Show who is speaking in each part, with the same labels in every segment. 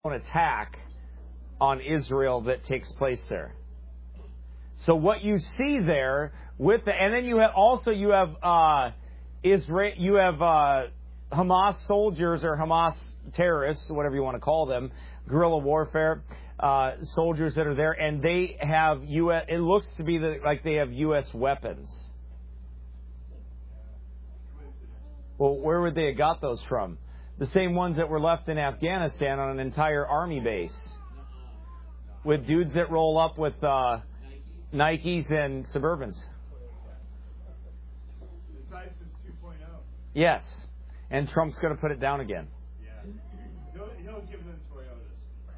Speaker 1: attack on Israel that takes place there. So what you see there with and then you have Israel, you have Hamas soldiers or Hamas terrorists, whatever you want to call them, guerrilla warfare soldiers that are there, and they have U.S. It looks to be like they have U.S. weapons. Well, where would they have got those from? The same ones that were left in Afghanistan on an entire army base, with dudes that roll up with Nikes and Suburbans.
Speaker 2: It's ISIS 2.0.
Speaker 1: Yes, and Trump's going to put it down again.
Speaker 2: Yeah, he'll give them Toyotas.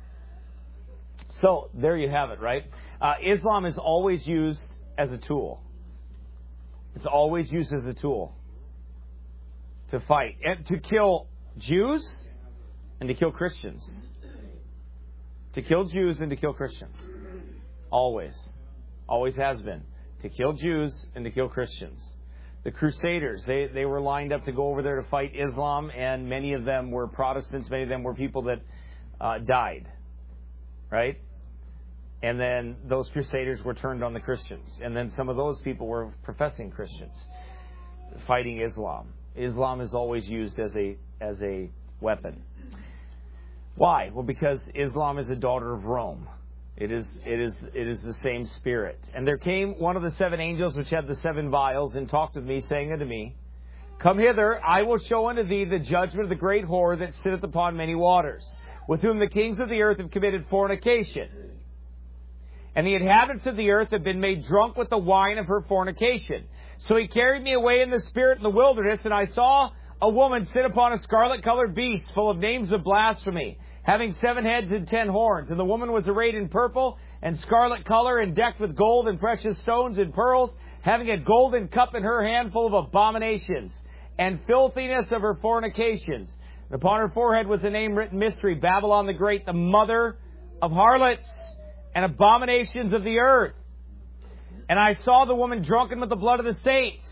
Speaker 1: So there you have it, right? Islam is always used as a tool. It's always used as a tool to fight and to kill Jews and to kill Christians. To kill Jews and to kill Christians. Always. Always has been. To kill Jews and to kill Christians. The Crusaders, they were lined up to go over there to fight Islam, and many of them were Protestants. Many of them were people that died. Right? And then those Crusaders were turned on the Christians. And then some of those people were professing Christians fighting Islam. Islam is always used as a weapon. Why? Well, because Islam is a daughter of Rome. It is the same spirit. And there came one of the 7 angels which had the 7 vials, and talked with me, saying unto me, Come hither, I will show unto thee the judgment of the great whore that sitteth upon many waters, with whom the kings of the earth have committed fornication. And the inhabitants of the earth have been made drunk with the wine of her fornication. So he carried me away in the spirit in the wilderness, and I saw a woman sit upon a scarlet-colored beast, full of names of blasphemy, having 7 heads and 10 horns. And the woman was arrayed in purple and scarlet color, and decked with gold and precious stones and pearls, having a golden cup in her hand full of abominations and filthiness of her fornications. And upon her forehead was a name written, Mystery, Babylon the Great, the mother of harlots and abominations of the earth. And I saw the woman drunken with the blood of the saints.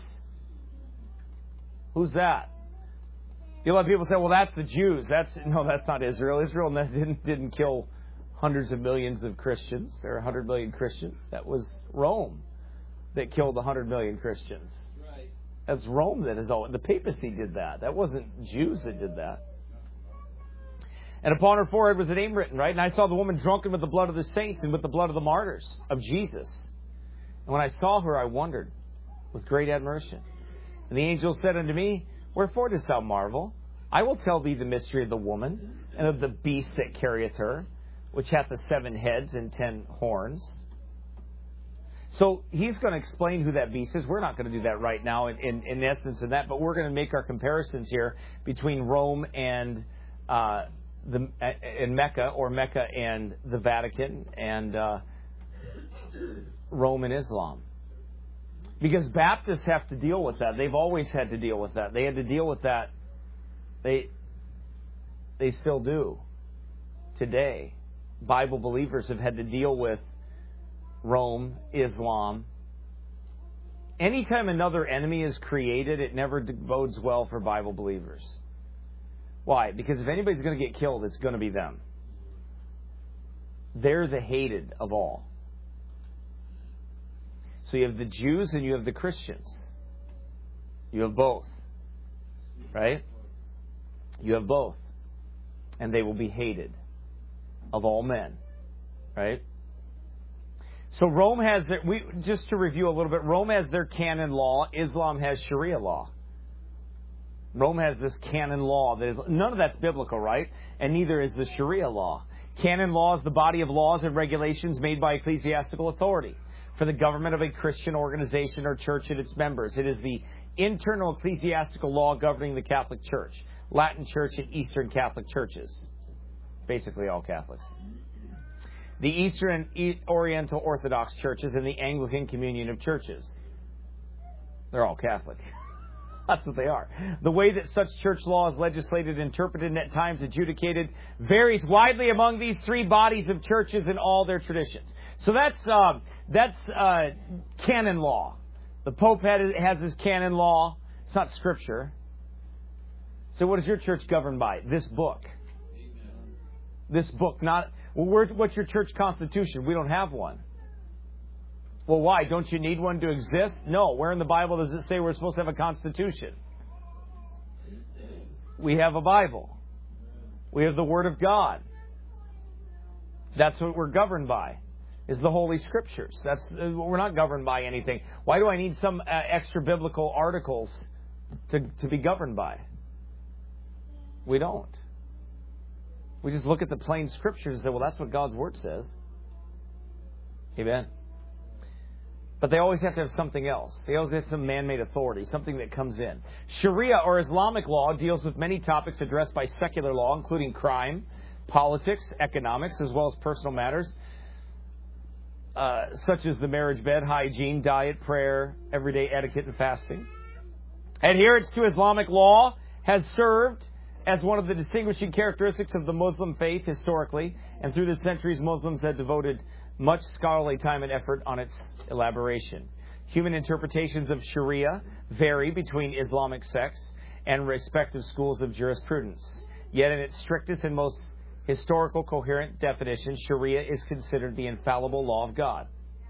Speaker 1: Who's that? You'll have people say, well, that's the Jews. That's not Israel. Israel didn't kill hundreds of millions of Christians, or 100 million Christians. That was Rome that killed 100 million Christians.
Speaker 3: Right.
Speaker 1: That's Rome that is all. The papacy did that. That wasn't Jews that did that. And upon her forehead was a name written, right? And I saw the woman drunken with the blood of the saints and with the blood of the martyrs of Jesus. And when I saw her, I wondered with great admiration. And the angel said unto me, Wherefore dost thou marvel? I will tell thee the mystery of the woman and of the beast that carrieth her, which hath the 7 heads and 10 horns. So he's going to explain who that beast is. We're not going to do that right now in essence of that, but we're going to make our comparisons here between Rome and Mecca, or Mecca and the Vatican, and Rome and Islam. Because Baptists have to deal with that. They've always had to deal with that. They had to deal with that. They still do today. Bible believers have had to deal with Rome, Islam. Anytime another enemy is created, it never bodes well for Bible believers. Why? Because if anybody's going to get killed, it's going to be them. They're the hated of all. So you have the Jews and you have the Christians. You have both. Right? You have both. And they will be hated of all men. Right? So Rome has just to review a little bit, Rome has their canon law. Islam has Sharia law. Rome has this canon law. None of that's biblical, right? And neither is the Sharia law. Canon law is the body of laws and regulations made by ecclesiastical authority for the government of a Christian organization or church and its members. It is the internal ecclesiastical law governing the Catholic Church, Latin Church, and Eastern Catholic churches. Basically all Catholics. The Eastern and Oriental Orthodox churches and the Anglican Communion of Churches. They're all Catholic. That's what they are. The way that such church law is legislated, interpreted, and at times adjudicated varies widely among these 3 bodies of churches and all their traditions. So that's canon law. The Pope has his canon law. It's not Scripture. So what is your church governed by? This book. This book, not... Well, what's your church constitution? We don't have one. Well, why? Don't you need one to exist? No. Where in the Bible does it say we're supposed to have a constitution? We have a Bible. We have the Word of God. That's what we're governed by, is the Holy Scriptures. We're not governed by anything. Why do I need some extra biblical articles to be governed by? We don't. We just look at the plain Scriptures and say, well, that's what God's Word says. Amen. But they always have to have something else. They always have some man-made authority, something that comes in. Sharia, or Islamic law, deals with many topics addressed by secular law, including crime, politics, economics, as well as personal matters, such as the marriage bed, hygiene, diet, prayer, everyday etiquette, and fasting. Adherence to Islamic law has served as one of the distinguishing characteristics of the Muslim faith historically, and through the centuries, Muslims have devoted much scholarly time and effort on its elaboration. Human interpretations of Sharia vary between Islamic sects and respective schools of jurisprudence. Yet in its strictest and most historical coherent definition, Sharia is considered the infallible law of God.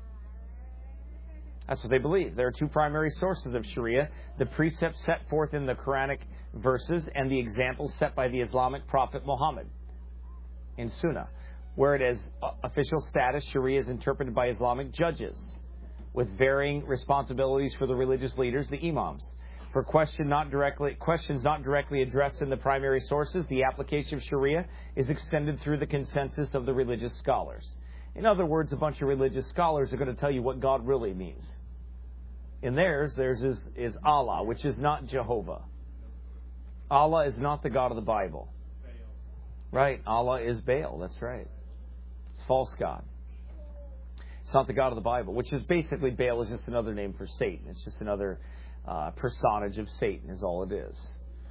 Speaker 1: That's what they believe. There are two primary sources of Sharia: the precepts set forth in the Quranic verses and the examples set by the Islamic prophet Muhammad in Sunnah. Where it has official status, Sharia is interpreted by Islamic judges with varying responsibilities for the religious leaders, the imams. For questions not directly addressed in the primary sources, the application of Sharia is extended through the consensus of the religious scholars. In other words, a bunch of religious scholars are going to tell you what God really means. In theirs is Allah, which is not Jehovah. Allah is not the God of the Bible. Right, Allah is Baal, that's right. It's false God. It's not the God of the Bible, which is basically, Baal is just another name for Satan. It's just another personage of Satan is all it is.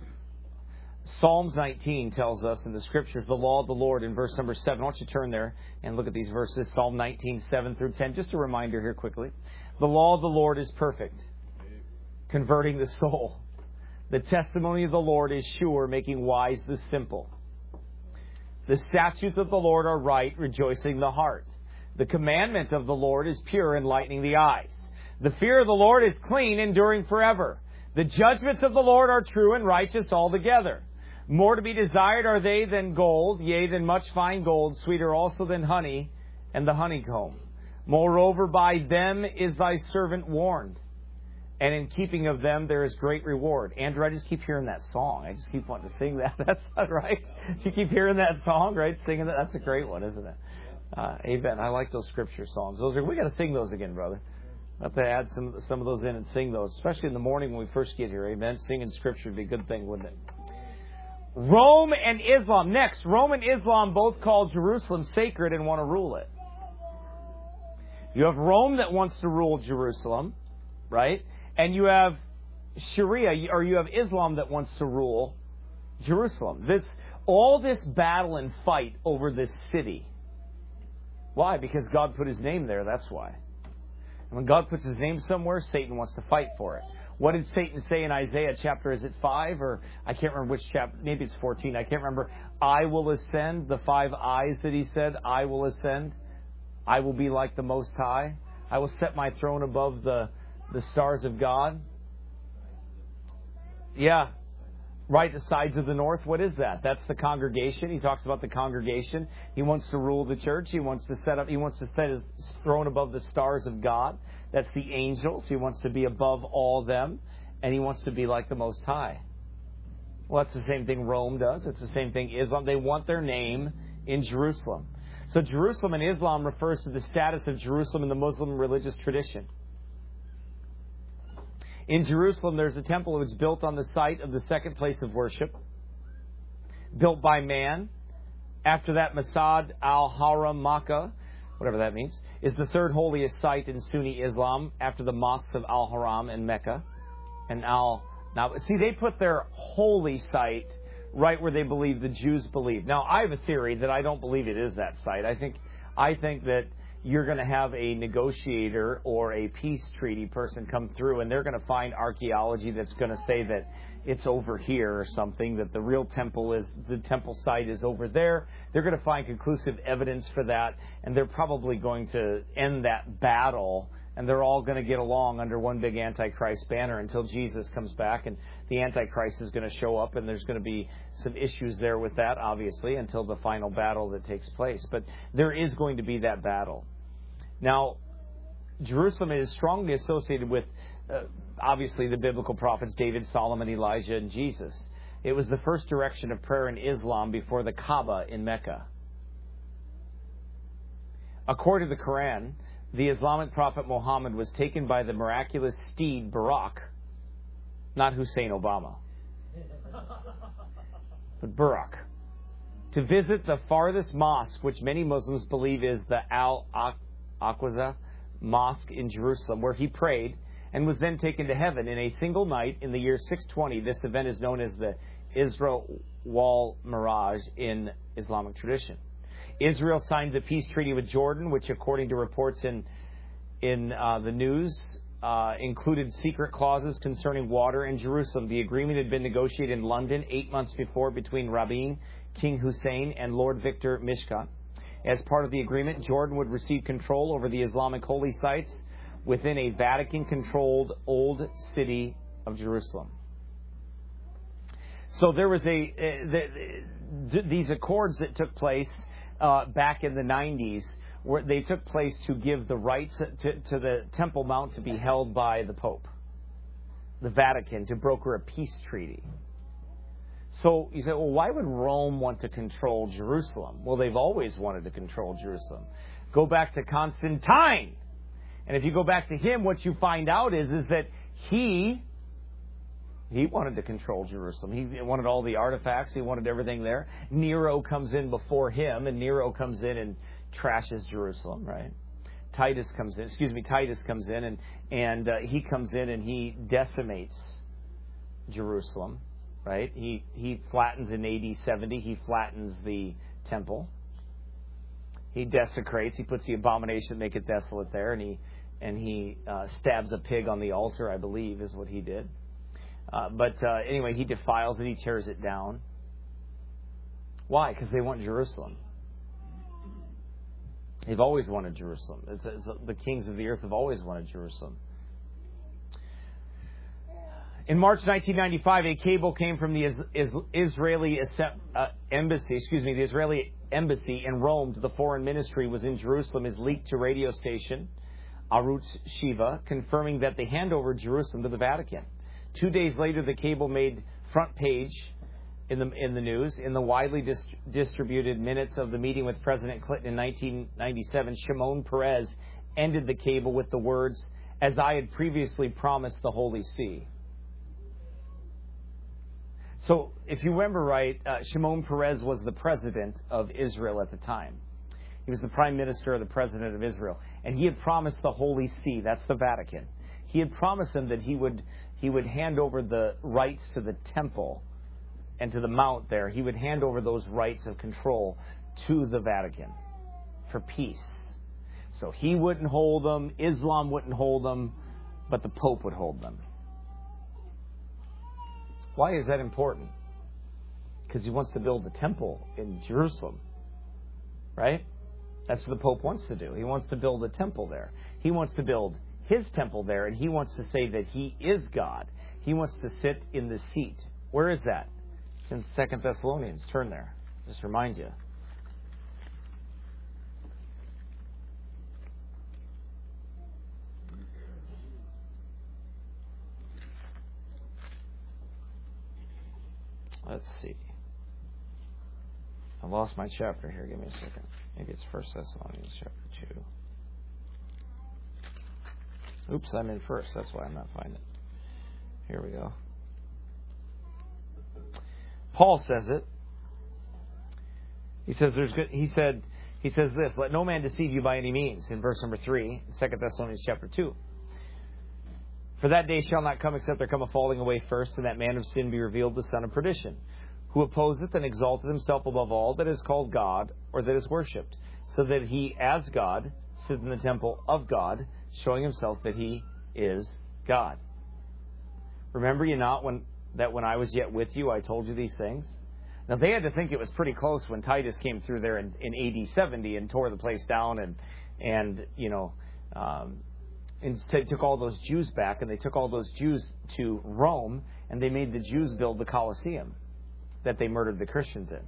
Speaker 1: Psalms 19 tells us in the Scriptures, the law of the Lord, in verse number 7. Why don't you turn there and look at these verses, Psalm 19, 7 through 10. Just a reminder here quickly. The law of the Lord is perfect, converting the soul. The testimony of the Lord is sure, making wise the simple. The statutes of the Lord are right, rejoicing the heart. The commandment of the Lord is pure, enlightening the eyes. The fear of the Lord is clean, enduring forever. The judgments of the Lord are true and righteous altogether. More to be desired are they than gold, yea, than much fine gold, sweeter also than honey and the honeycomb. Moreover, by them is thy servant warned, and in keeping of them there is great reward. Andrew, I just keep hearing that song. I just keep wanting to sing that. That's not right. You keep hearing that song, right? Singing that. That's a great one, isn't it? Amen. I like those scripture songs. We got to sing those again, brother. We'll have to add some of those in and sing those, especially in the morning when we first get here. Amen. Singing scripture would be a good thing, wouldn't it? Rome and Islam. Next, Rome and Islam both call Jerusalem sacred and want to rule it. You have Rome that wants to rule Jerusalem, right? And you have Sharia, or you have Islam that wants to rule Jerusalem. All this battle and fight over this city. Why? Because God put His name there, that's why. And when God puts His name somewhere, Satan wants to fight for it. What did Satan say in Isaiah chapter, is it 5? Or I can't remember which chapter, maybe it's 14, I can't remember. I will ascend, the 5 eyes that he said, I will ascend. I will be like the Most High. I will set my throne above the stars of God. Yeah. Right, the sides of the north. What is that? That's the congregation. He talks about the congregation. He wants to rule the church. He wants to set His throne above the stars of God. That's the angels. He wants to be above all them. And He wants to be like the Most High. Well, that's the same thing Rome does. It's the same thing Islam. They want their name in Jerusalem. So Jerusalem in Islam refers to the status of Jerusalem in the Muslim religious tradition. In Jerusalem, there's a temple that was built on the site of the second place of worship, built by man. After that, Masjid al-Haram, Makkah, whatever that means, is the third holiest site in Sunni Islam after the mosques of Al-Haram and Mecca. Now, see, they put their holy site right where they believe the Jews believe. Now, I have a theory that I don't believe it is that site. I think that you're going to have a negotiator or a peace treaty person come through, and they're going to find archaeology that's going to say that it's over here or something, that the real temple site is over there. They're going to find conclusive evidence for that, and they're probably going to end that battle, and they're all going to get along under one big Antichrist banner until Jesus comes back, and the Antichrist is going to show up, and there's going to be some issues there with that, obviously, until the final battle that takes place. But there is going to be that battle. Now, Jerusalem is strongly associated with, obviously, the biblical prophets David, Solomon, Elijah, and Jesus. It was the first direction of prayer in Islam before the Kaaba in Mecca. According to the Quran, the Islamic prophet Muhammad was taken by the miraculous steed Buraq, not Hussein Obama, but Buraq, to visit the farthest mosque, which many Muslims believe is the Al-Aqsa Mosque in Jerusalem, where he prayed and was then taken to heaven in a single night in the year 620. This event is known as the Isra wal Miraj in Islamic tradition. Israel signs a peace treaty with Jordan, which, according to reports in the news, included secret clauses concerning water in Jerusalem. The agreement had been negotiated in London 8 months before between Rabin, King Hussein, and Lord Victor Mishkat. As part of the agreement, Jordan would receive control over the Islamic holy sites within a Vatican-controlled old city of Jerusalem. So there was these accords that took place back in the 90s, where they took place to give the rights to the Temple Mount to be held by the Pope, the Vatican, to broker a peace treaty. So you say, well, why would Rome want to control Jerusalem? Well, they've always wanted to control Jerusalem. Go back to Constantine. And if you go back to him, what you find out is that he wanted to control Jerusalem. He wanted all the artifacts. He wanted everything there. Nero comes in before him, and Nero comes in and trashes Jerusalem, right? Titus comes in, and he comes in and he decimates Jerusalem, right? He flattens in AD 70. He flattens the temple. He desecrates. He puts the abomination, make it desolate there, and he stabs a pig on the altar, I believe, is what he did. But anyway, he defiles it. He tears it down. Why? Because they want Jerusalem. They've always wanted Jerusalem. The kings of the earth have always wanted Jerusalem. In March 1995, a cable came from the Israeli embassy. The Israeli embassy in Rome to the foreign ministry was in Jerusalem. Is leaked to radio station Arutz Shiva, confirming that they hand over Jerusalem to the Vatican. 2 days later, the cable made front page in the news. In the widely distributed minutes of the meeting with President Clinton in 1997, Shimon Peres ended the cable with the words, "As I had previously promised the Holy See." So, if you remember right, Shimon Peres was the president of Israel at the time. He was the prime minister or the president of Israel. And he had promised the Holy See, that's the Vatican. He had promised them that he would hand over the rights to the temple and to the mount there. He would hand over those rights of control to the Vatican for peace. So he wouldn't hold them, Islam wouldn't hold them, but the Pope would hold them. Why is that important? Because he wants to build the temple in Jerusalem, right? That's what the Pope wants to do. He wants to build a temple there. He wants to build his temple there, and he wants to say that he is God. He wants to sit in the seat. Where is that? It's in 2 Thessalonians. Turn there. Just remind you. Let's see. I lost my chapter here. Give me a second. Maybe it's 1 Thessalonians chapter 2. Oops, I'm in first. That's why I'm not finding it. Here we go. Paul says it. He says this, "Let no man deceive you by any means," in verse number 3, 2 Thessalonians chapter 2. "For that day shall not come except there come a falling away first, and that man of sin be revealed, the son of perdition, who opposeth and exalteth himself above all that is called God or that is worshipped, so that he, as God, sit in the temple of God, showing himself that he is God." Remember ye not when that when I was yet with you, I told you these things? Now, they had to think it was pretty close when Titus came through there in AD 70 and tore the place down and took all those Jews back, and they took all those Jews to Rome, and they made the Jews build the Colosseum that they murdered the Christians in.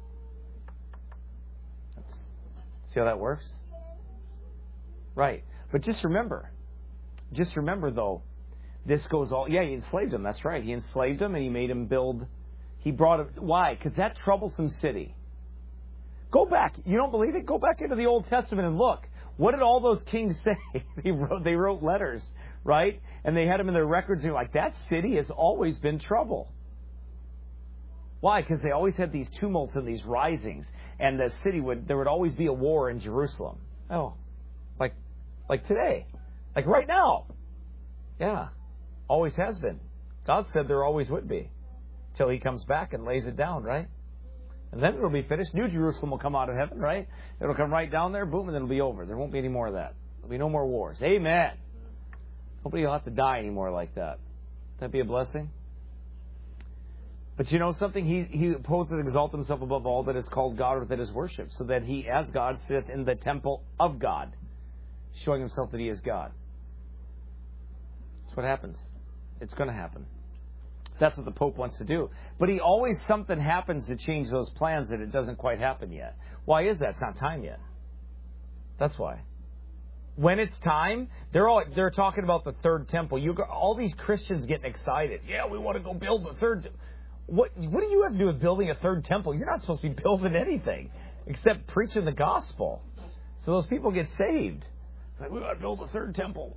Speaker 1: See how that works? Right. But just remember, though, this goes all... Yeah, he enslaved them. That's right. He enslaved them, and he made them build... He brought it... Why? Because that troublesome city. Go back. You don't believe it? Go back into the Old Testament and look. What did all those kings say? They wrote letters, right? And they had them in their records. And you're like, that city has always been trouble. Why? Because they always had these tumults and these risings. And the city there would always be a war in Jerusalem. Oh, like today. Like right now. Yeah. Always has been. God said there always would be. Till he comes back and lays it down, right? And then it'll be finished. New Jerusalem will come out of heaven, right? It'll come right down there, boom, and then it'll be over. There won't be any more of that. There'll be no more wars. Amen. Nobody will have to die anymore like that. That'd be a blessing. But you know something? He opposed and exalted himself above all that is called God or that is worshipped, so that he, as God, sitteth in the temple of God, showing himself that he is God. That's what happens. It's going to happen. That's what the Pope wants to do. But something happens to change those plans that it doesn't quite happen yet. Why is that? It's not time yet. That's why. When it's time, they're talking about the third temple. All these Christians getting excited. Yeah, we want to go build the third. What do you have to do with building a third temple? You're not supposed to be building anything except preaching the gospel. So those people get saved. It's like, we got to build a third temple.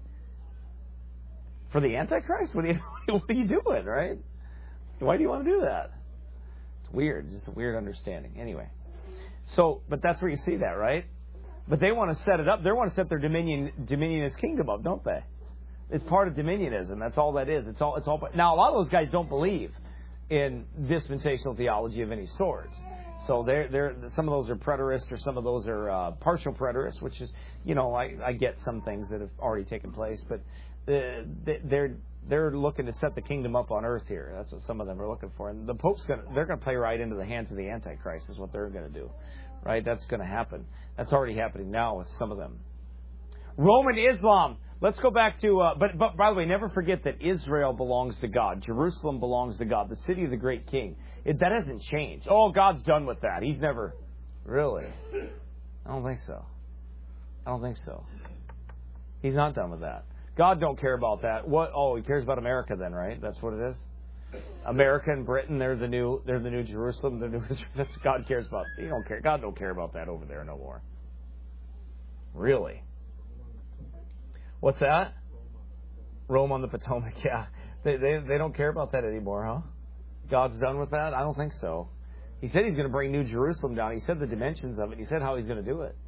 Speaker 1: For the Antichrist? What are you doing, right? Why do you want to do that? It's weird. It's just a weird understanding. Anyway. But that's where you see that, right? But they want to set it up. They want to set their dominionist kingdom up, don't they? It's part of dominionism. That's all that is. It's all. Now, a lot of those guys don't believe in dispensational theology of any sort. So they're some of those are preterists, or some of those are partial preterists, which is, I get some things that have already taken place, but they're looking to set the kingdom up on earth here. That's what some of them are looking for. And the Pope's they're going to play right into the hands of the Antichrist is what they're going to do. Right? That's going to happen. That's already happening now with some of them. Roman Islam. Let's go back to, but by the way, never forget that Israel belongs to God. Jerusalem belongs to God. The city of the great king. That hasn't changed. Oh, God's done with that. He's never, really? I don't think so. He's not done with that. God don't care about that. What? Oh, he cares about America then, right? That's what it is. America and Britain, they're the new Jerusalem. That's what God cares about. He don't care. God don't care about that over there no more. Really? What's that? Rome on the Potomac. Yeah, they don't care about that anymore, huh? God's done with that? I don't think so. He said he's going to bring New Jerusalem down. He said the dimensions of it. He said how he's going to do it.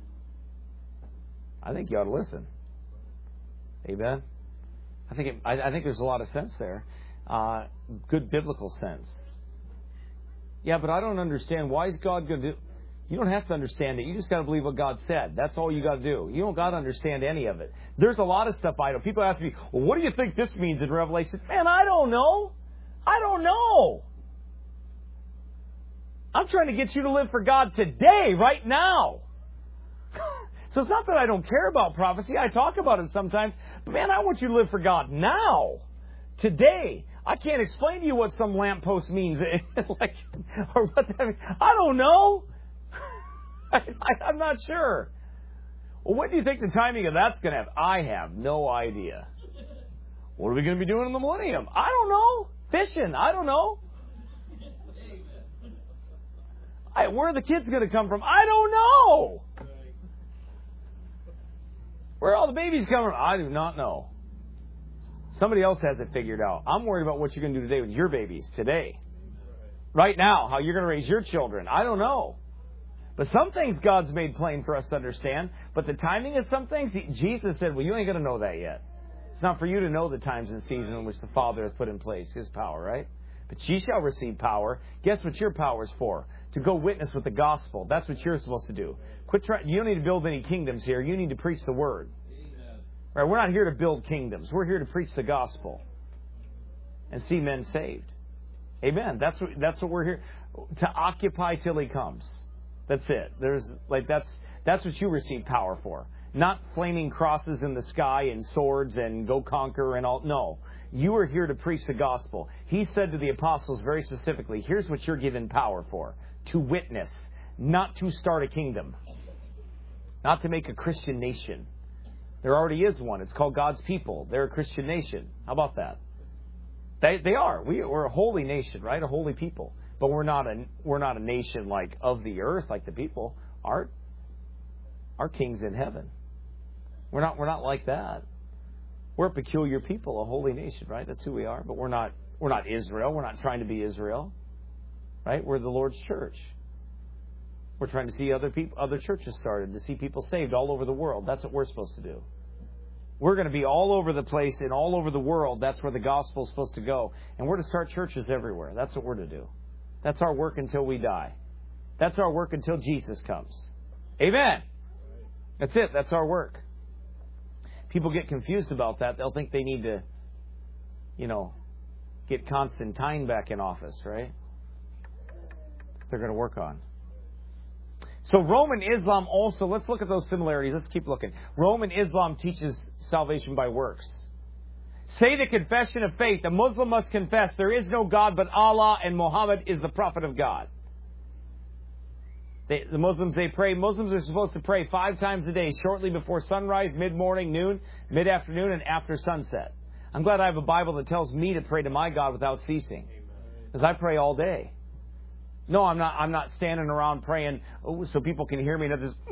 Speaker 1: I think you ought to listen. Amen. I think there's a lot of sense there. Good biblical sense. Yeah, but I don't understand. Why is God going to do... You don't have to understand it. You just got to believe what God said. That's all you got to do. You don't got to understand any of it. There's a lot of stuff I don't. People ask me, well, what do you think this means in Revelation? Man, I don't know. I'm trying to get you to live for God today, right now. So it's not that I don't care about prophecy. I talk about it sometimes. But man, I want you to live for God now. Today. I can't explain to you what some lamppost means. Or what that means. I don't know. I'm not sure. Well, what do you think the timing of that's going to have? I have no idea. What are we going to be doing in the millennium? I don't know. Fishing. I don't know. Where are the kids going to come from? I don't know. Where are all the babies coming from? I do not know. Somebody else has it figured out. I'm worried about what you're going to do today with your babies. Today. Right now. How you're going to raise your children. I don't know. But some things God's made plain for us to understand. But the timing of some things, Jesus said, well, you ain't going to know that yet. It's not for you to know the times and seasons in which the Father has put in place His power, right? But ye shall receive power. Guess what your power is for? To go witness with the gospel. That's what you're supposed to do. You don't need to build any kingdoms here. You need to preach the word. Right? We're not here to build kingdoms. We're here to preach the gospel. and see men saved. Amen. That's what we're here to occupy till He comes. That's it. That's what you receive power for. Not flaming crosses in the sky and swords and go conquer and all. No. You are here to preach the gospel. He said to the apostles very specifically, here's what you're given power for. To witness. Not to start a kingdom. Not to make a Christian nation. There already is one. It's called God's people. They're a Christian nation. How about that? They are. We're a holy nation, right? A holy people. But we're not a nation like of the earth, like the people. Our king's in heaven. We're not like that. We're a peculiar people, a holy nation, right? That's who we are. But we're not Israel. We're not trying to be Israel, right? We're the Lord's church. We're trying to see other churches started, to see people saved all over the world. That's what we're supposed to do. We're going to be all over the place and all over the world. That's where the gospel is supposed to go. And we're to start churches everywhere. That's what we're to do. That's our work until we die. That's our work until Jesus comes. Amen. That's it. That's our work. People get confused about that. They'll think they need to, get Constantine back in office, right? They're going to work on. So Roman Islam also, let's look at those similarities. Let's keep looking. Roman Islam teaches salvation by works. Say the confession of faith. A Muslim must confess there is no God but Allah and Muhammad is the prophet of God. The Muslims, they pray. Muslims are supposed to pray 5 times a day, shortly before sunrise, mid-morning, noon, mid-afternoon, and after sunset. I'm glad I have a Bible that tells me to pray to my God without ceasing. Because I pray all day. No, I'm not standing around praying so people can hear me. Not just.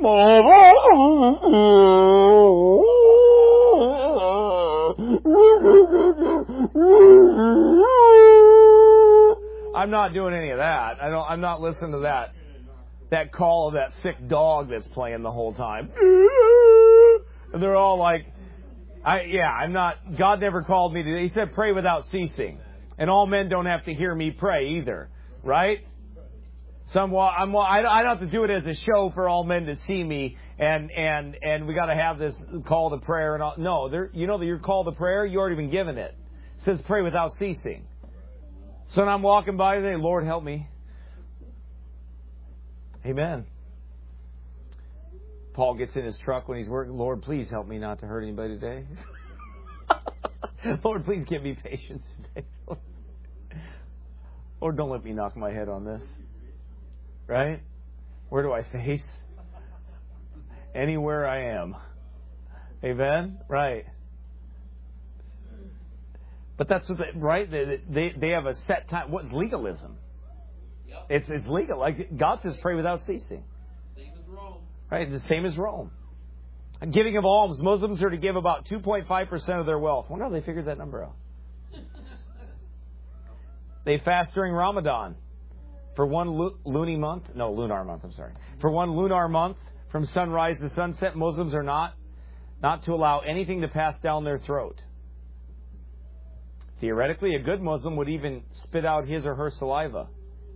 Speaker 1: I'm not doing any of that. I'm not listening to that call of that sick dog that's playing the whole time. And they're all like, I'm not. God never called me to. He said, pray without ceasing, and all men don't have to hear me pray either, right? I don't have to do it as a show for all men to see me, and we got to have this call to prayer and all. No, that your call to prayer, you already been given it. It says pray without ceasing. So when I'm walking by today, Lord help me. Amen. Paul gets in his truck when he's working. Lord, please help me not to hurt anybody today. Lord, please give me patience today. Lord, don't let me knock my head on this. Right? Where do I face? Anywhere I am. Amen? Right. But that's what right? They have a set time. What's legalism? Yep. It's legal. Like God says, pray without ceasing.
Speaker 3: Same as Rome.
Speaker 1: Right? The same as Rome. Giving of alms. Muslims are to give about 2.5% of their wealth. I wonder how they figured that number out. They fast during Ramadan. For one lunar month, For one lunar month, from sunrise to sunset, Muslims are not to allow anything to pass down their throat. Theoretically, a good Muslim would even spit out his or her saliva.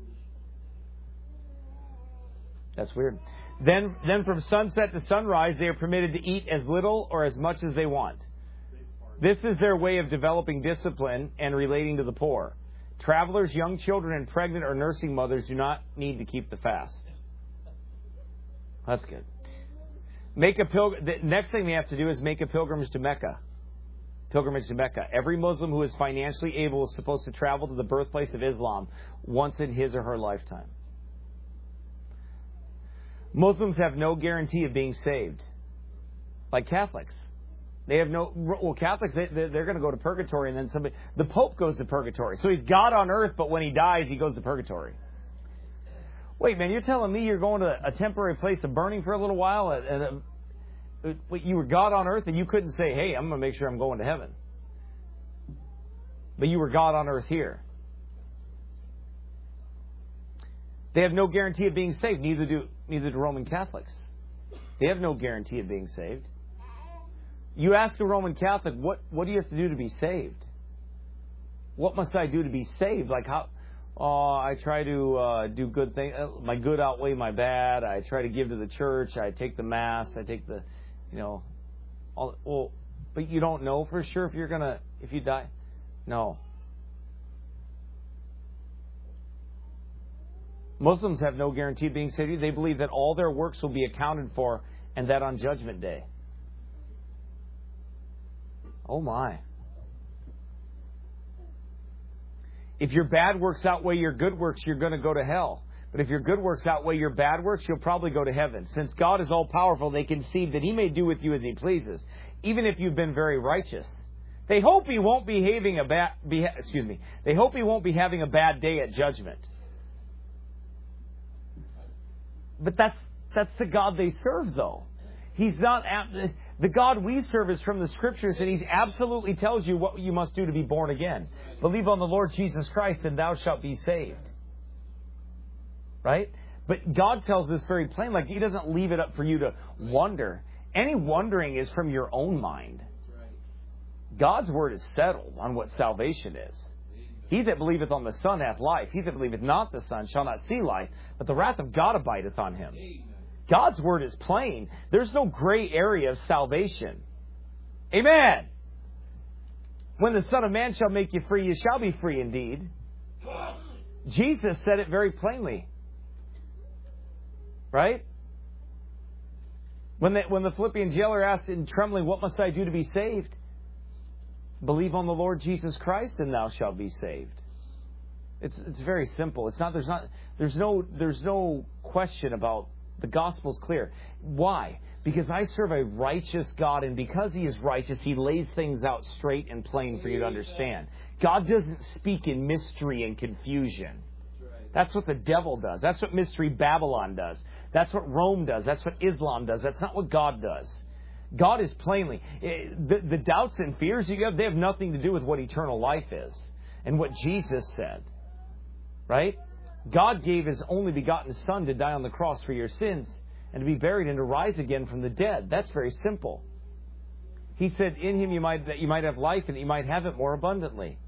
Speaker 1: That's weird. Then from sunset to sunrise, they are permitted to eat as little or as much as they want. This is their way of developing discipline and relating to the poor. Travelers, young children, and pregnant or nursing mothers do not need to keep the fast. That's good. The next thing they have to do is make a pilgrimage to Mecca. Every Muslim who is financially able is supposed to travel to the birthplace of Islam once in his or her lifetime. Muslims have no guarantee of being saved, like Catholics. They have Catholics, they're going to go to purgatory, and then the Pope goes to purgatory. So he's God on earth, but when he dies, he goes to purgatory. Wait, man, you're telling me you're going to a temporary place of burning for a little while? You were God on earth, and you couldn't say, hey, I'm going to make sure I'm going to heaven. But you were God on earth here. They have no guarantee of being saved, neither do Roman Catholics. They have no guarantee of being saved. You ask a Roman Catholic, what do you have to do to be saved? What must I do to be saved? Like how? I try to do good things. My good outweigh my bad. I try to give to the church. I take the Mass. I take the, but you don't know for sure if you die? No. Muslims have no guarantee of being saved. They believe that all their works will be accounted for, and that on Judgment Day. Oh my. If your bad works outweigh your good works, you're going to go to hell. But if your good works outweigh your bad works, you'll probably go to heaven. Since God is all-powerful, they conceive that He may do with you as He pleases, even if you've been very righteous. They hope He won't be having a bad day at judgment. But that's the God they serve, though. He's not the God we serve is from the Scriptures, and He absolutely tells you what you must do to be born again. Believe on the Lord Jesus Christ, and thou shalt be saved. Right? But God tells us very plain, like He doesn't leave it up for you to wonder. Any wondering is from your own mind. God's Word is settled on what salvation is. He that believeth on the Son hath life. He that believeth not the Son shall not see life, but the wrath of God abideth on him. God's Word is plain. There's no gray area of salvation. Amen. When the Son of Man shall make you free, you shall be free indeed. Jesus said it very plainly. Right? When the Philippian jailer asked in trembling, what must I do to be saved? Believe on the Lord Jesus Christ, and thou shalt be saved. It's very simple. There's no question about the gospel's clear. Why? Because I serve a righteous God, and because He is righteous, He lays things out straight and plain for you to understand. God doesn't speak in mystery and confusion. That's what the devil does. That's what Mystery Babylon does. That's what Rome does. That's what Islam does. That's not what God does. God is plainly... The doubts and fears you have, they have nothing to do with what eternal life is and what Jesus said. Right? God gave His only begotten Son to die on the cross for your sins and to be buried and to rise again from the dead. That's very simple. He said, in Him that you might have life and that you might have it more abundantly.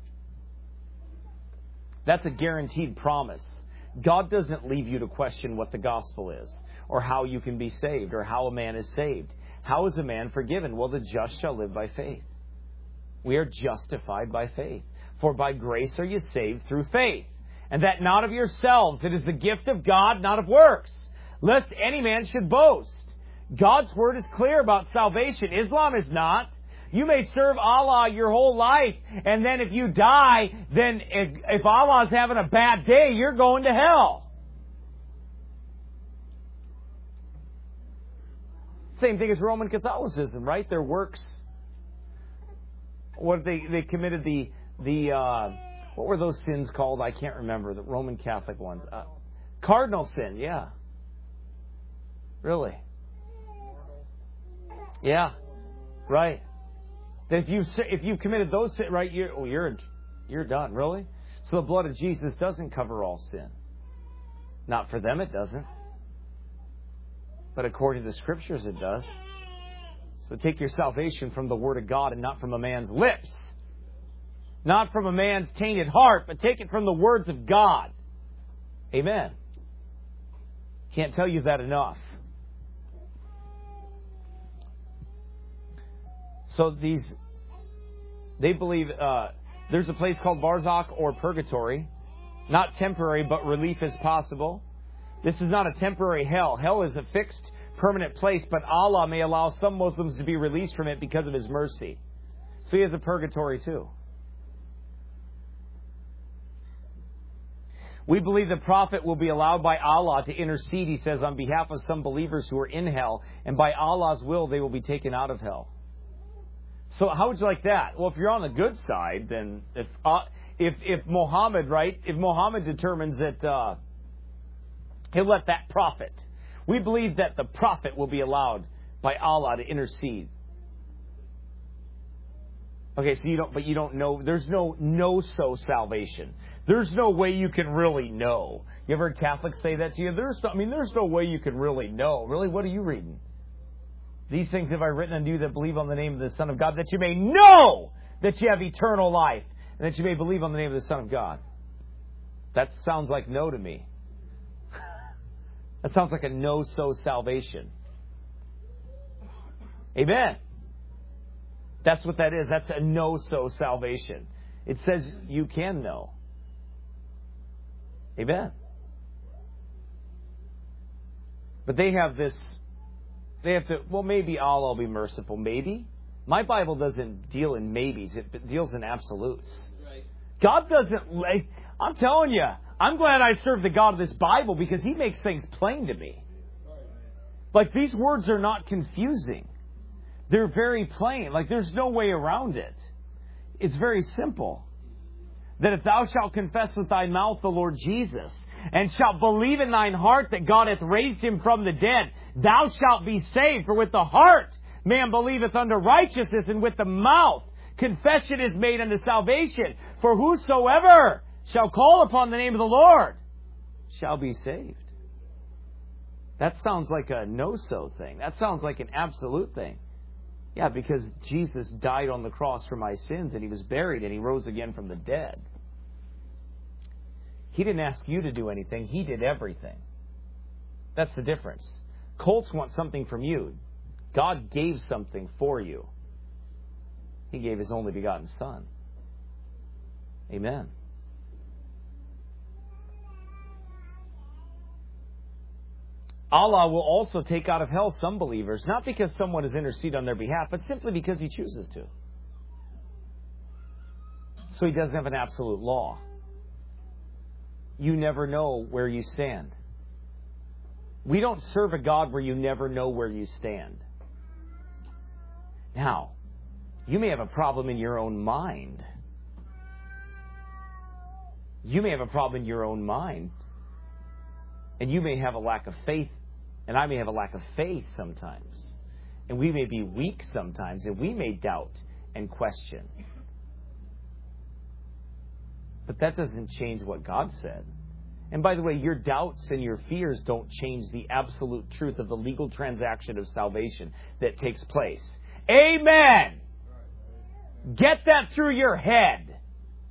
Speaker 1: That's a guaranteed promise. God doesn't leave you to question what the gospel is, or how you can be saved, or how a man is saved. How is a man forgiven? Well, the just shall live by faith. We are justified by faith. For by grace are you saved through faith. And that not of yourselves. It is the gift of God, not of works. Lest any man should boast. God's Word is clear about salvation. Islam is not. You may serve Allah your whole life, and then if you die, then if Allah is having a bad day, you're going to hell. Same thing as Roman Catholicism, right? Their works. What they committed what were those sins called? I can't remember. The Roman Catholic ones. Cardinal sin, yeah. Really? Yeah. Right. That if you've committed those sins, right, you're done. Really? So the blood of Jesus doesn't cover all sin. Not for them, it doesn't. But according to the Scriptures, it does. So take your salvation from the Word of God and not from a man's lips. Not from a man's tainted heart, but take it from the words of God. Amen. Can't tell you that enough. So they believe there's a place called Barzakh or Purgatory. Not temporary, but relief is possible. This is not a temporary hell. Hell is a fixed, permanent place, but Allah may allow some Muslims to be released from it because of His mercy. So He has a purgatory too. We believe the Prophet will be allowed by Allah to intercede, he says, on behalf of some believers who are in hell, and by Allah's will they will be taken out of hell. So how would you like that? Well, if you're on the good side, then if Muhammad, right, if Muhammad determines that he'll let that prophet, we believe that the prophet will be allowed by Allah to intercede. Okay, so you don't know. There's no salvation. There's no way you can really know. You ever heard Catholics say that to you? There's no way you can really know. Really, what are you reading? These things have I written unto you that believe on the name of the Son of God, that you may know that you have eternal life, and that you may believe on the name of the Son of God. That sounds like no to me. That sounds like a no-so salvation. Amen. That's what that is. That's a no-so salvation. It says you can know. Amen. But they have this, they have to, well, maybe Allah will be merciful. Maybe. My Bible doesn't deal in maybes. It deals in absolutes.
Speaker 3: Right.
Speaker 1: God doesn't, I'm telling you, I'm glad I serve the God of this Bible because He makes things plain to me. Like, these words are not confusing. They're very plain. Like, there's no way around it. It's very simple. That if thou shalt confess with thy mouth the Lord Jesus, and shalt believe in thine heart that God hath raised Him from the dead, thou shalt be saved. For with the heart man believeth unto righteousness, and with the mouth confession is made unto salvation. For whosoever shall call upon the name of the Lord shall be saved. That sounds like a no-so thing. That sounds like an absolute thing. Yeah, because Jesus died on the cross for my sins, and He was buried, and He rose again from the dead. He didn't ask you to do anything. He did everything. That's the difference. Cults want something from you. God gave something for you. He gave His only begotten Son. Amen. Allah will also take out of hell some believers, not because someone has interceded on their behalf, but simply because He chooses to. So He doesn't have an absolute law. You never know where you stand. We don't serve a God where you never know where you stand. Now, you may have a problem in your own mind. You may have a problem in your own mind. And you may have a lack of faith. And I may have a lack of faith sometimes. And we may be weak sometimes. And we may doubt and question. But that doesn't change what God said. And by the way, your doubts and your fears don't change the absolute truth of the legal transaction of salvation that takes place. Amen! Get that through your head.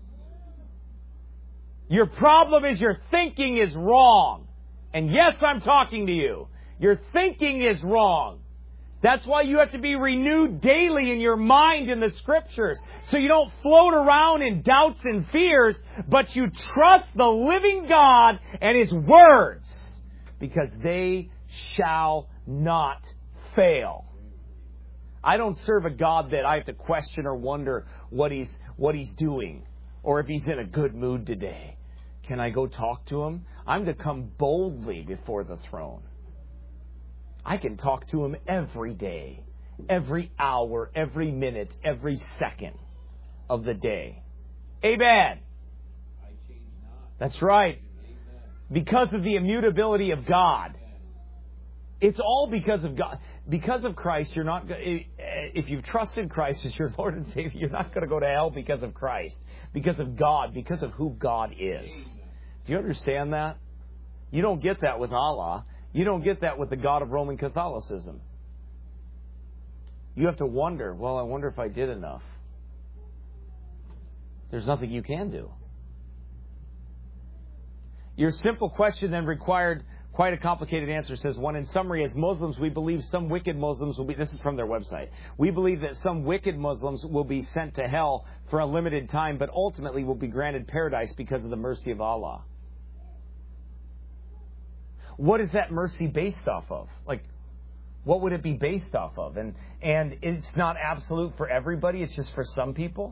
Speaker 1: Your problem is your thinking is wrong. And yes, I'm talking to you. Your thinking is wrong. That's why you have to be renewed daily in your mind in the Scriptures. So you don't float around in doubts and fears, but you trust the living God and His words, because they shall not fail. I don't serve a God that I have to question or wonder what He's doing, or if He's in a good mood today. Can I go talk to Him? I'm to come boldly before the throne. I can talk to Him every day, every hour, every minute, every second of the day. Amen.
Speaker 3: I change not.
Speaker 1: That's right.
Speaker 3: Amen.
Speaker 1: Because of the immutability of God. It's all because of God. Because of Christ, you're not. If you've trusted Christ as your Lord and Savior, you're not going to go to hell because of Christ. Because of God. Because of who God is. Do you understand that? You don't get that with Allah. You don't get that with the God of Roman Catholicism. You have to wonder, well, I wonder if I did enough. There's nothing you can do. Your simple question then required quite a complicated answer. It says, one, in summary, as Muslims, we believe some wicked Muslims will be, this is from their website, we believe that some wicked Muslims will be sent to hell for a limited time, but ultimately will be granted paradise because of the mercy of Allah. What is that mercy based off of? Like, what would it be based off of? And it's not absolute for everybody. It's just for some people.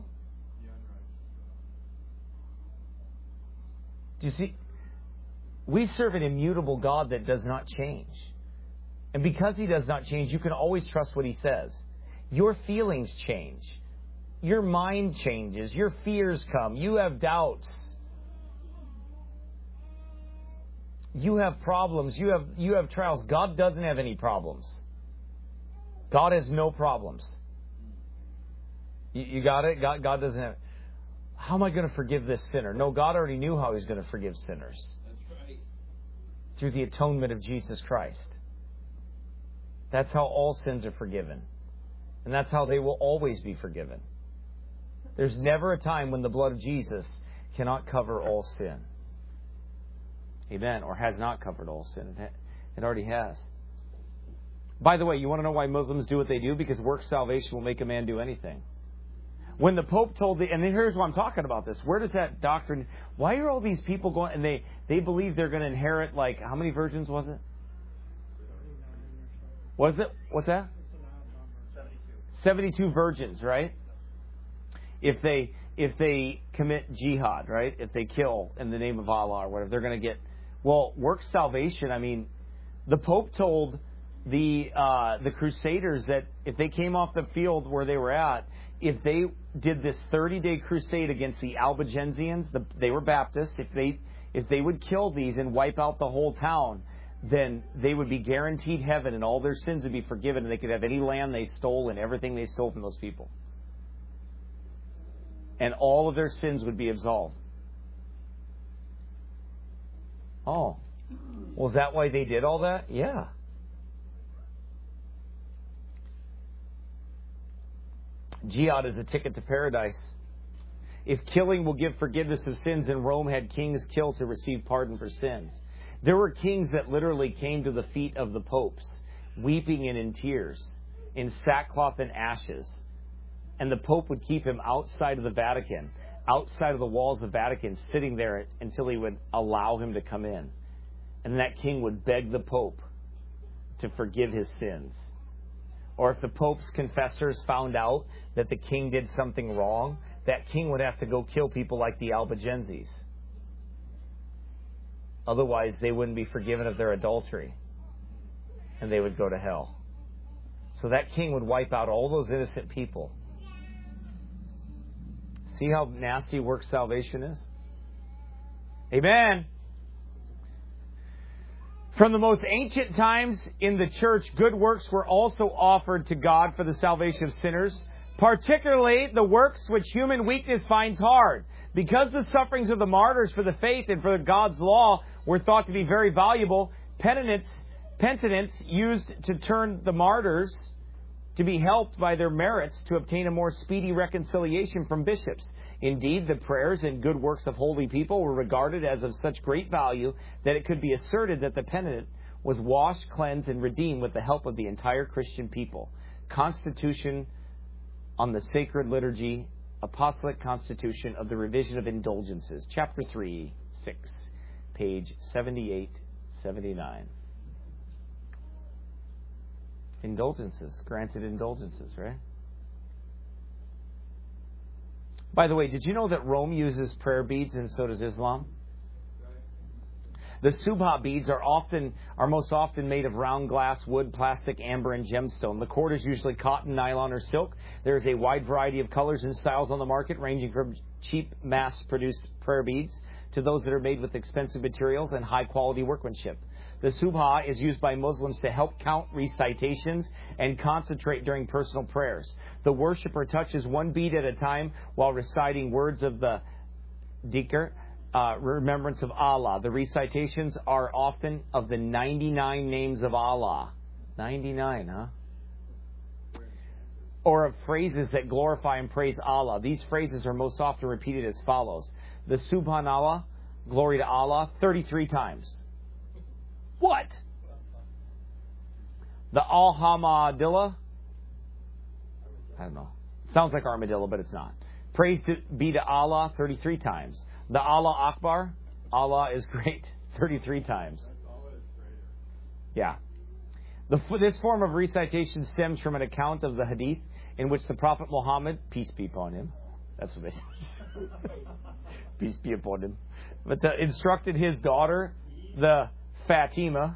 Speaker 1: Do you see? We serve an immutable God that does not change. And because He does not change, you can always trust what He says. Your feelings change. Your mind changes. Your fears come. You have doubts. You have problems. You have trials. God doesn't have any problems. God has no problems. You got it? God doesn't have... How am I going to forgive this sinner? No, God already knew how He was going to forgive sinners.
Speaker 3: That's right.
Speaker 1: Through the atonement of Jesus Christ. That's how all sins are forgiven. And that's how they will always be forgiven. There's never a time when the blood of Jesus cannot cover all sin. Amen. Or has not covered all sin. It already has. By the way, you want to know why Muslims do what they do? Because work salvation will make a man do anything. When the Pope told and here's why I'm talking about this. Where does that doctrine... Why are all these people going... And they believe they're going to inherit, like... How many virgins was it? Was it? What's that? 72 virgins, right? If they commit jihad, right? If they kill in the name of Allah or whatever, they're going to get. Well, work salvation. I mean, the Pope told the Crusaders that if they came off the field where they were at, if they did this 30-day crusade against the Albigensians, they were Baptists. If they would kill these and wipe out the whole town, then they would be guaranteed heaven and all their sins would be forgiven and they could have any land they stole and everything they stole from those people. And all of their sins would be absolved. Oh. Well, is that why they did all that? Yeah. Jihad is a ticket to paradise. If killing will give forgiveness of sins, and Rome had kings killed to receive pardon for sins. There were kings that literally came to the feet of the popes, weeping and in tears, in sackcloth and ashes. And the Pope would keep him outside of the Vatican, outside of the walls of the Vatican, sitting there until he would allow him to come in. And that king would beg the Pope to forgive his sins. Or if the Pope's confessors found out that the king did something wrong, that king would have to go kill people like the Albigenses. Otherwise, they wouldn't be forgiven of their adultery. And they would go to hell. So that king would wipe out all those innocent people. See how nasty work salvation is? Amen. From the most ancient times in the church, good works were also offered to God for the salvation of sinners, particularly the works which human weakness finds hard. Because the sufferings of the martyrs for the faith and for God's law were thought to be very valuable, penitents used to turn the martyrs to be helped by their merits to obtain a more speedy reconciliation from bishops. Indeed, the prayers and good works of holy people were regarded as of such great value that it could be asserted that the penitent was washed, cleansed, and redeemed with the help of the entire Christian people. Constitution on the Sacred Liturgy, Apostolic Constitution of the Revision of Indulgences, Chapter 3, 6, page 78, 79. Indulgences, granted indulgences, right? By the way, did you know that Rome uses prayer beads and so does Islam? The subha beads are most often made of round glass, wood, plastic, amber, and gemstone. The cord is usually cotton, nylon, or silk. There is a wide variety of colors and styles on the market, ranging from cheap, mass-produced prayer beads to those that are made with expensive materials and high-quality workmanship. The subha is used by Muslims to help count recitations and concentrate during personal prayers. The worshiper touches one bead at a time while reciting words of the dhikr, remembrance of Allah. The recitations are often of the 99 names of Allah. 99, huh? Or of phrases that glorify and praise Allah. These phrases are most often repeated as follows. The Subhanallah, glory to Allah, 33 times. What? The Alhamdulillah? I don't know. Sounds like armadillo, but it's not. Praise be to Allah 33 times. The Allah Akbar, Allah is great, 33 times. Yeah. This form of recitation stems from an account of the Hadith in which the Prophet Muhammad, peace be upon him, that's what they say, peace be upon him, but instructed his daughter, the Fatima,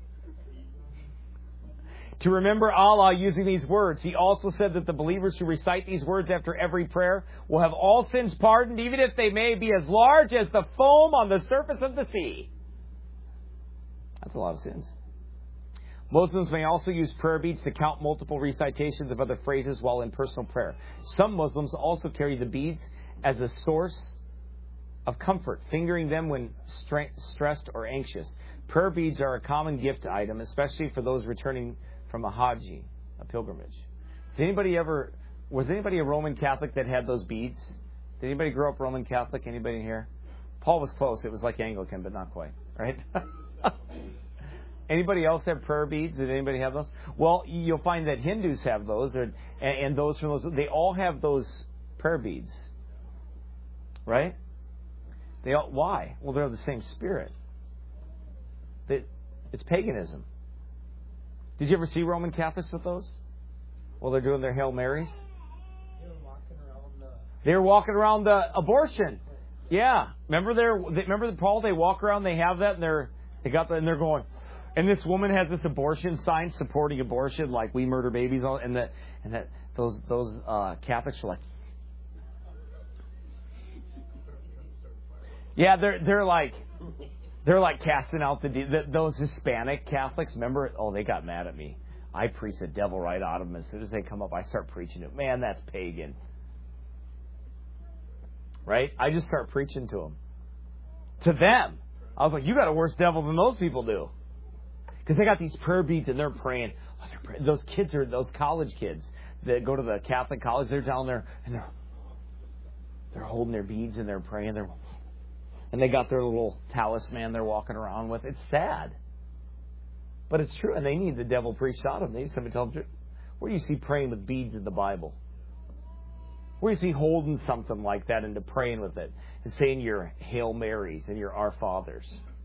Speaker 1: to remember Allah using these words. He also said that the believers who recite these words after every prayer will have all sins pardoned, even if they may be as large as the foam on the surface of the sea. That's a lot of sins. Muslims may also use prayer beads to count multiple recitations of other phrases while in personal prayer. Some Muslims also carry the beads as a source of comfort, fingering them when stressed or anxious. Prayer beads are a common gift item, especially for those returning from a Hajj, a pilgrimage. Was anybody a Roman Catholic that had those beads? Did anybody grow up Roman Catholic? Anybody here? Paul was close. It was like Anglican, but not quite, right? Anybody else have prayer beads? Did anybody have those? Well, you'll find that Hindus have those, and those from those. They all have those prayer beads, right? Why? Well, they're of the same spirit. It's paganism. Did you ever see Roman Catholics with those? Well, they're doing their Hail Marys. They're walking around the abortion. Yeah. Remember Paul? They walk around, they have that, and they're going. And this woman has this abortion sign supporting abortion, like we murder babies, those Catholics are like, yeah, they're like casting out those Hispanic Catholics. Remember? Oh, they got mad at me. I preach the devil right out of them. As soon as they come up, I start preaching it. Man, that's pagan. Right? I just start preaching to them. To them. I was like, you got a worse devil than those people do. Because they got these prayer beads and they're praying. Those kids are those college kids that go to the Catholic college. They're down there and they're holding their beads and they're praying. And they got their little talisman they're walking around with. It's sad. But it's true. And they need the devil preached out of them. They need somebody to tell them, where do you see praying with beads in the Bible? Where do you see holding something like that into praying with it and saying your Hail Marys and your Our Fathers?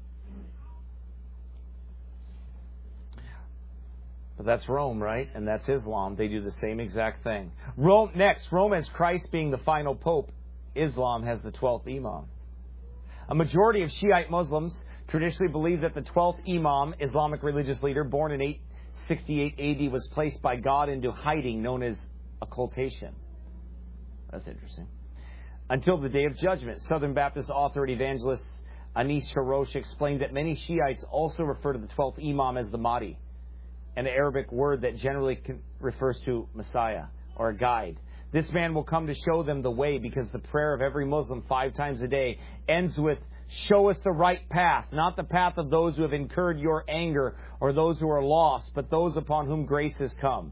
Speaker 1: But that's Rome, right? And that's Islam. They do the same exact thing. Rome has Christ being the final pope. Islam has the 12th Imam. A majority of Shiite Muslims traditionally believe that the 12th Imam, Islamic religious leader, born in 868 AD, was placed by God into hiding, known as occultation. That's interesting. Until the Day of Judgment, Southern Baptist author and evangelist Anis Harosh explained that many Shiites also refer to the 12th Imam as the Mahdi, an Arabic word that generally refers to Messiah or a guide. This man will come to show them the way, because the prayer of every Muslim 5 times a day ends with, show us the right path, not the path of those who have incurred your anger or those who are lost, but those upon whom grace has come.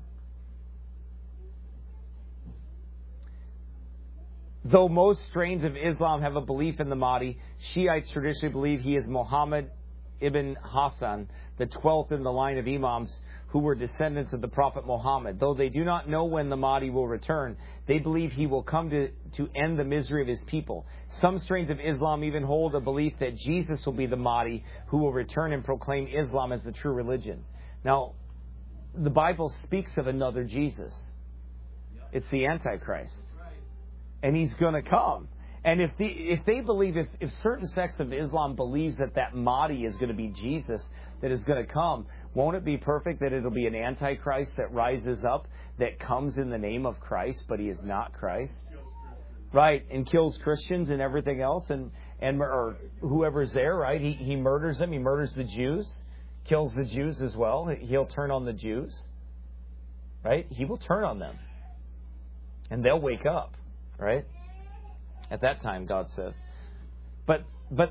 Speaker 1: Though most strains of Islam have a belief in the Mahdi, Shiites traditionally believe he is Muhammad ibn Hassan, the 12th in the line of Imams who were descendants of the Prophet Muhammad. Though they do not know when the Mahdi will return, they believe he will come to end the misery of his people. Some strains of Islam even hold a belief that Jesus will be the Mahdi who will return and proclaim Islam as the true religion. Now, the Bible speaks of another Jesus. It's the Antichrist. And he's going to come. And if they believe, if certain sects of Islam believes that Mahdi is going to be Jesus that is going to come, won't it be perfect that it'll be an Antichrist that rises up, that comes in the name of Christ, but he is not Christ? Right, and kills Christians and everything else, or whoever's there, right? He murders them. He murders the Jews, kills the Jews as well. He'll turn on the Jews, right? He will turn on them, and they'll wake up. Right? At that time, God says. But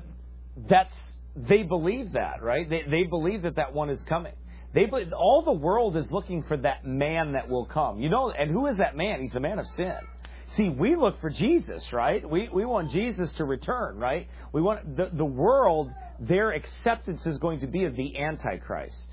Speaker 1: they believe that, right? They believe that one is coming. They believe, all the world is looking for that man that will come. You know, and who is that man? He's the man of sin. See, we look for Jesus, right? We want Jesus to return, right? We want the world, their acceptance is going to be of the Antichrist.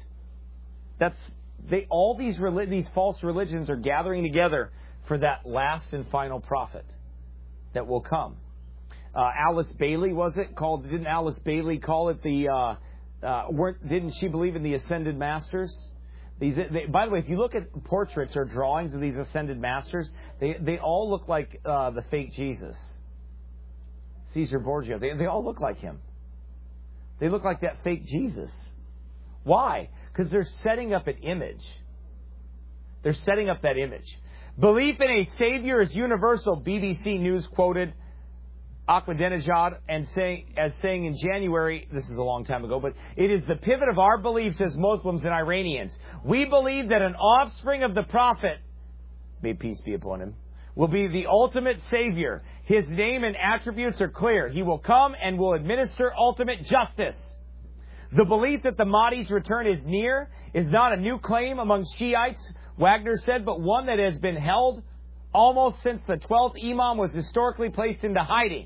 Speaker 1: All these false religions are gathering together for that last and final prophet that will come. Alice Bailey, didn't Alice Bailey call it didn't she believe in the ascended masters? By the way, if you look at portraits or drawings of these ascended masters, they all look like the fake Jesus. Caesar Borgia. They all look like him. They look like that fake Jesus. Why? Because they're setting up an image. They're setting up that image. Belief in a Savior is universal, BBC News quoted Ahmadinejad as saying in January, this is a long time ago, but it is the pivot of our beliefs as Muslims and Iranians. We believe that an offspring of the Prophet, may peace be upon him, will be the ultimate Savior. His name and attributes are clear. He will come and will administer ultimate justice. The belief that the Mahdi's return is near is not a new claim among Shiites, Wagner said, but one that has been held almost since the 12th Imam was historically placed into hiding.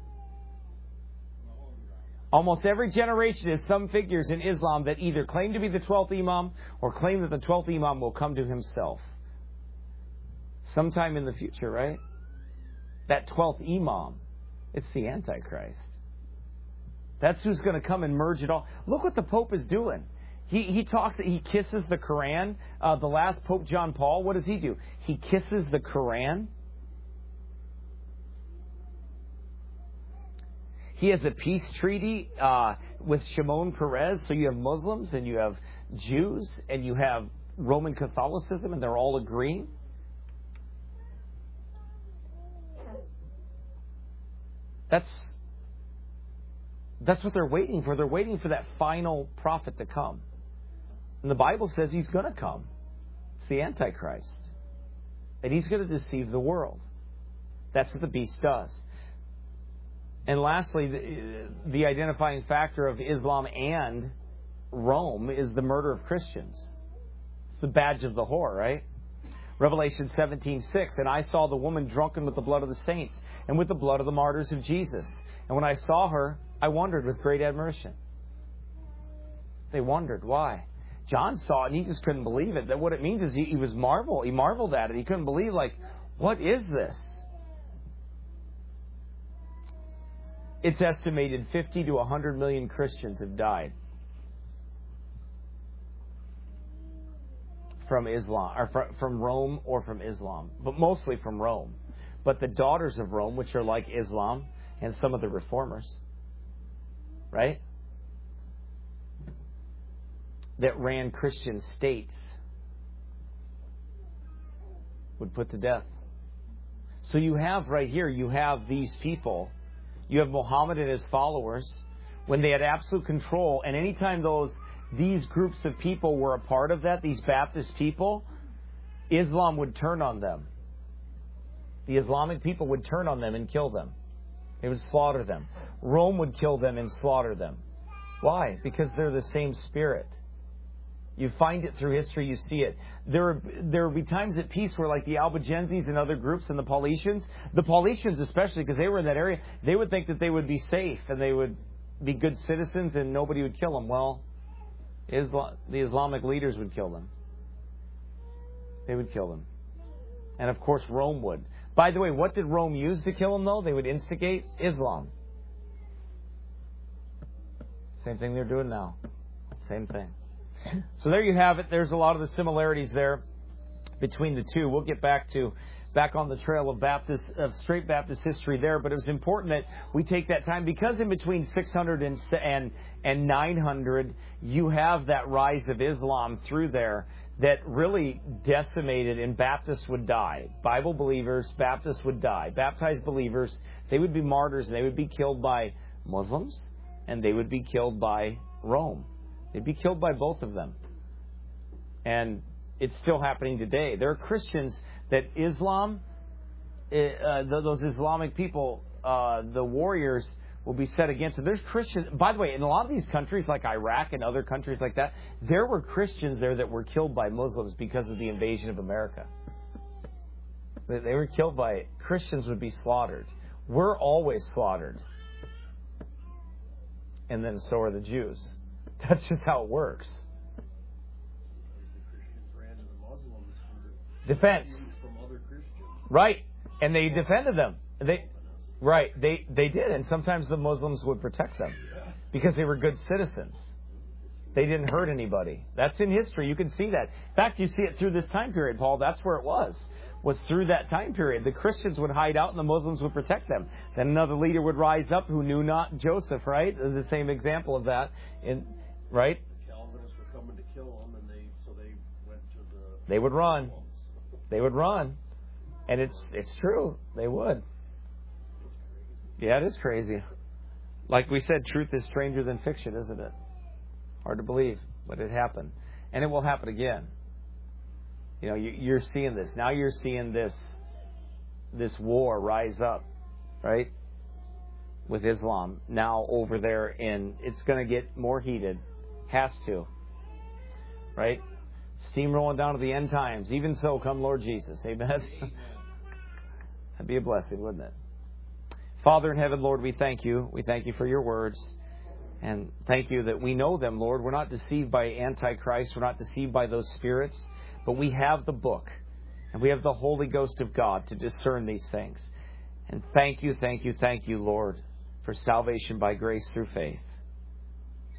Speaker 1: Almost every generation has some figures in Islam that either claim to be the 12th Imam or claim that the 12th Imam will come to himself. Sometime in the future, right? That 12th Imam, it's the Antichrist. That's who's going to come and merge it all. Look what the Pope is doing. He kisses the Quran. The last Pope John Paul, what does he do? He kisses the Quran. He has a peace treaty with Shimon Peres. So you have Muslims and you have Jews and you have Roman Catholicism, and they're all agreeing. That's what they're waiting for. They're waiting for that final prophet to come. And the Bible says he's going to come. It's the Antichrist. And he's going to deceive the world. That's what the beast does. And lastly, the identifying factor of Islam and Rome is the murder of Christians. It's the badge of the whore, right? Revelation 17:6, and I saw the woman drunken with the blood of the saints and with the blood of the martyrs of Jesus. And when I saw her, I wondered with great admiration. They wondered. Why? John saw it and he just couldn't believe it. That what it means is he was marveled. He marveled at it. He couldn't believe, like, what is this? It's estimated 50 to 100 million Christians have died from Islam, or from Rome or from Islam, but mostly from Rome. But the daughters of Rome, which are like Islam and some of the reformers, right, that ran Christian states, would put to death. So you have right here, you have these people, you have Muhammad and his followers, when they had absolute control, and anytime these groups of people were a part of that, these Baptist people, Islam would turn on them. The Islamic people would turn on them and kill them. They would slaughter them. Rome would kill them and slaughter them. Why? Because they're the same spirit. You find it through history, you see it. There would be times at peace where, like the Albigenses and other groups and the Paulicians especially, because they were in that area, they would think that they would be safe and they would be good citizens and nobody would kill them. Well, the Islamic leaders would kill them. They would kill them. And of course Rome would. By the way, what did Rome use to kill them though? They would instigate Islam. Same thing they're doing now. Same thing. So there you have it. There's a lot of the similarities there between the two. We'll get back on the trail of straight Baptist history there, but it was important that we take that time, because in between 600 and 900 you have that rise of Islam through there that really decimated, and Baptists would die. Bible believers, Baptists would die. Baptized believers, they would be martyrs, and they would be killed by Muslims, and they would be killed by Rome. They'd be killed by both of them. And it's still happening today. There are Christians that Islam, those Islamic people, the warriors will be set against. So there's Christians. By the way, in a lot of these countries like Iraq and other countries like that, there were Christians there that were killed by Muslims because of the invasion of America. They were killed by Christians would be slaughtered. We're always slaughtered. And then so are the Jews. That's just how it works. Defense. Right. And they defended them. They did. And sometimes the Muslims would protect them because they were good citizens. They didn't hurt anybody. That's in history. You can see that. In fact, you see it through this time period, Paul. That's where it was through that time period. The Christians would hide out and the Muslims would protect them. Then another leader would rise up who knew not Joseph, right? The same example of that. Right?
Speaker 3: The Calvinists were coming to kill them, and so they went to the...
Speaker 1: They would run. They would run. And it's true. They would. Yeah, it is crazy. Like we said, truth is stranger than fiction, isn't it? Hard to believe, but it happened. And it will happen again. You know, you're seeing this. Now you're seeing this war rise up, right? With Islam now over there, and it's going to get more heated. Has to. Right? Steamrolling down to the end times. Even so, come Lord Jesus. Amen? That'd be a blessing, wouldn't it? Father in heaven, Lord, we thank you. We thank you for your words. And thank you that we know them, Lord. We're not deceived by Antichrist. We're not deceived by those spirits. But we have the book. And we have the Holy Ghost of God to discern these things. And thank you, Lord, for salvation by grace through faith.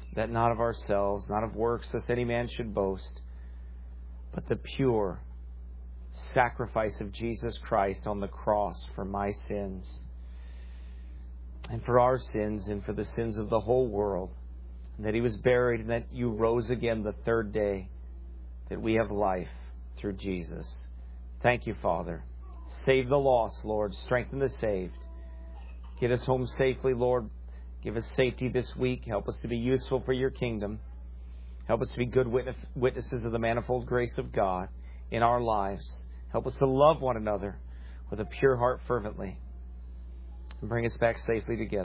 Speaker 1: that not of ourselves, not of works, lest any man should boast, but the pure sacrifice of Jesus Christ on the cross for my sins, and for our sins, and for the sins of the whole world, and that He was buried, and that You rose again the third day, that we have life through Jesus. Thank You, Father. Save the lost, Lord. Strengthen the saved. Get us home safely, Lord. Give us safety this week. Help us to be useful for Your kingdom. Help us to be good witnesses of the manifold grace of God in our lives. Help us to love one another with a pure heart fervently. And bring us back safely together.